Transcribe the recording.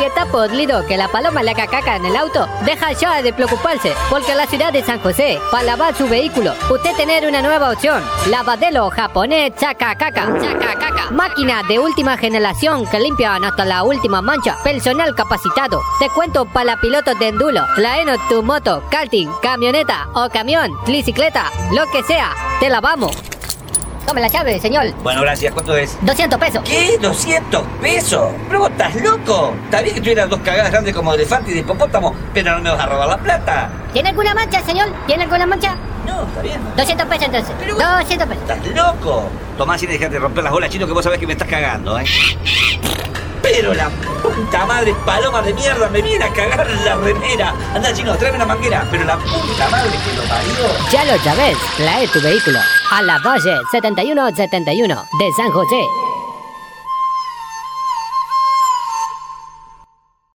está podrido que la paloma le haga caca en el auto, deja ya de preocuparse, porque en la ciudad de San José, para lavar su vehículo, usted tener una nueva opción. Lavadero japonés Chakacaca. Máquina de última generación que limpian hasta la última mancha. Personal capacitado. Descuento para pilotos de enduro. Traenos tu moto, karting, camioneta o camión, bicicleta, lo que sea. Te lavamos. Tome la llave, señor. Bueno, gracias. ¿Cuánto es? 200 pesos. ¿Qué? ¿200 pesos? ¿Pero vos estás loco? Está bien que tuvieras dos cagadas grandes como de elefante y de hipopótamo, pero no me vas a robar la plata. ¿Tiene alguna mancha, señor? ¿Tiene alguna mancha? No, está bien. 200 pesos entonces. Pero 200 pesos. ¿Estás loco? Tomás y dejate de romper las bolas, chino, que vos sabés que me estás cagando, ¿eh? Pero la puta madre paloma de mierda me viene a cagar la remera. Anda, chino, tráeme una manguera. Pero la puta madre que lo parió. Ya lo sabes, trae tu vehículo a la Valle 7171 de San José.